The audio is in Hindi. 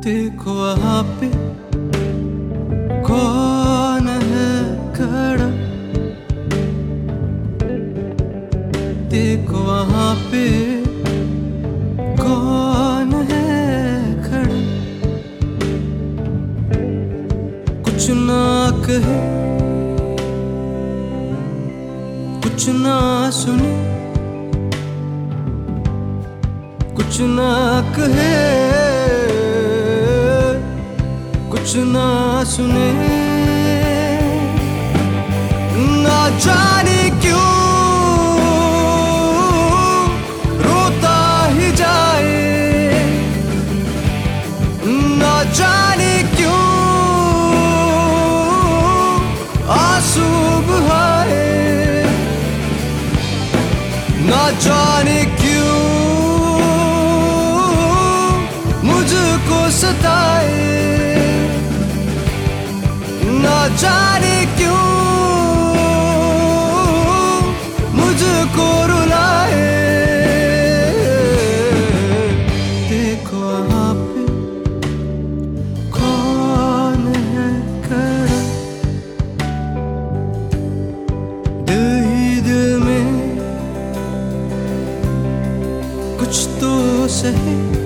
देखो वहाँ पे कौन है खड़ा, देखो वहाँ पे कौन है खड़ा। कुछ ना कहे कुछ ना सुने, कुछ ना कहे कुछ ना सुने। ना जाने क्यों रोता ही जाए, ना जाने क्यों आंसू बहाए, ना जाने क्यों मुझको सताए, ना जाने क्यों मुझको रुलाए। देखो वहाँ पे कौन है खड़ा, दिल ही दिल में कुछ तो सही।